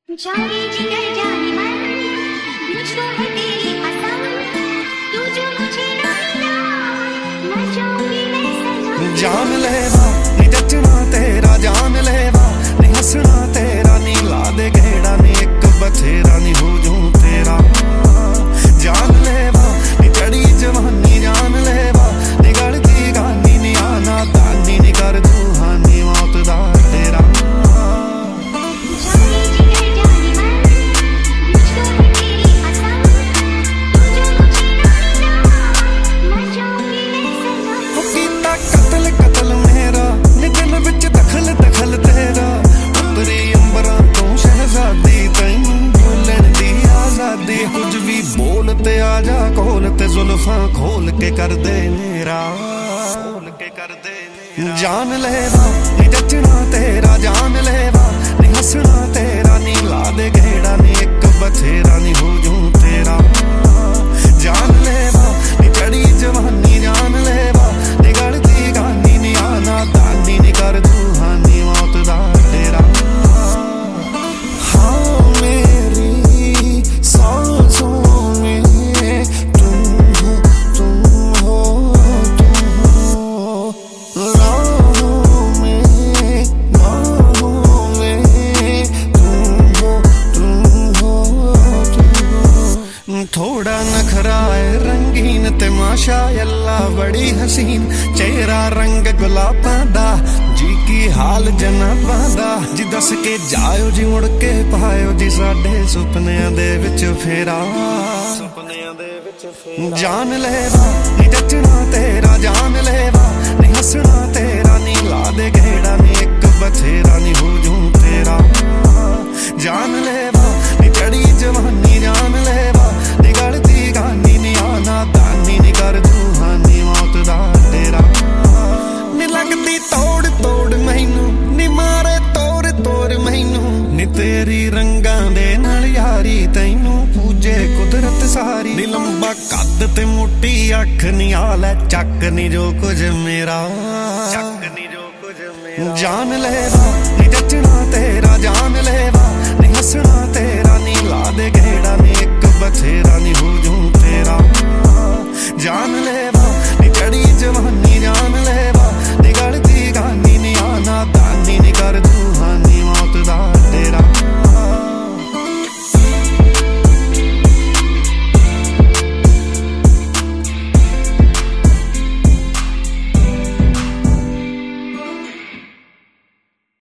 जाने जिगर जाने मन बीच को है तेरी कसम तू जो मुझे ना मिला मर जाऊंगी मैं सनम। जान लेवा नी जचना तेरा जान लेवा नी हसना तेरा नी ला दे घेड़ा नी एक बथेरा नी हो जाऊं तेरा। जान लेवा नी चढ़ी जवानी जान लेवा नी गड़ती गानी नी आना दानी नी कर दू हानी मौत दा तेरा। जाने जिगर जाने मन बीच को है तेरी कसम तू जो मुझे ना मिला मर जाऊंगी मैं सनम। कीता कतल कतल मेरा नी दिल विच दखल दखल तेरा उतरी अंबरां तों शहजादी तैनूं बोलण दी आजादी। कुछ भी बोल ते आ जा कोल ते जुल्फां खोल के कर दे मेरा खोल के कर दे मेरा। जान लेवा नी जचना तेरा जान लेवा नी हसना तेरा नी ला दे घेड़ा नी एक बथेरा नी हो जाऊं तेरा। जान लेवा नी चढ़ी जवानी जान लेवा नी गड़ती गानी नी आना दानी नी कर दू हानी मौत दा तेरा। हाँ मेरी सांसों में तुम हो तुम हो तुम हो राहों में बाहों में तुम हो तुम हो तुम हो। थोड़ा नखरा है रंगीन ते माशाअल्लाह बड़ी हसीन चेहरा रंग गुलाबां दा जी की हाल जनाबां दा जी दस के जायो जी मुड़ के पायो जी साडे सुपनियां दे विच फेरा सुपनियां दे विच फेरा। जान लेवा नी जचना तेरा जान लेवा नी हसना तेरा नी ला दे घेड़ा नी एक बथेरा नी हो जाऊं तेरा। जान लेवा नी चढ़ी जवानी जान लेवा नी गड़ती गानी नी आना दानी नी कर दू हानी मौत दा तेरा। नी लगदी तोड़ तोड़ मैनू नी मारे तोड़ तोड़ मैनू नी तेरी रंगां दे नाल यारी तैनू पूजे कुदरत सारी। नी लंबा कद ते मोटी अख नी आले चक नी जो कुछ मेरा चक नी जो कुछ मेरा। जान लेवा नी जचना तेरा जान लेवा नी हसना तेरा नी ला दे घेड़ा नी एक बथेरा नी हो जाऊं तेरा। जान लेवा नी चढ़ी जवानी जान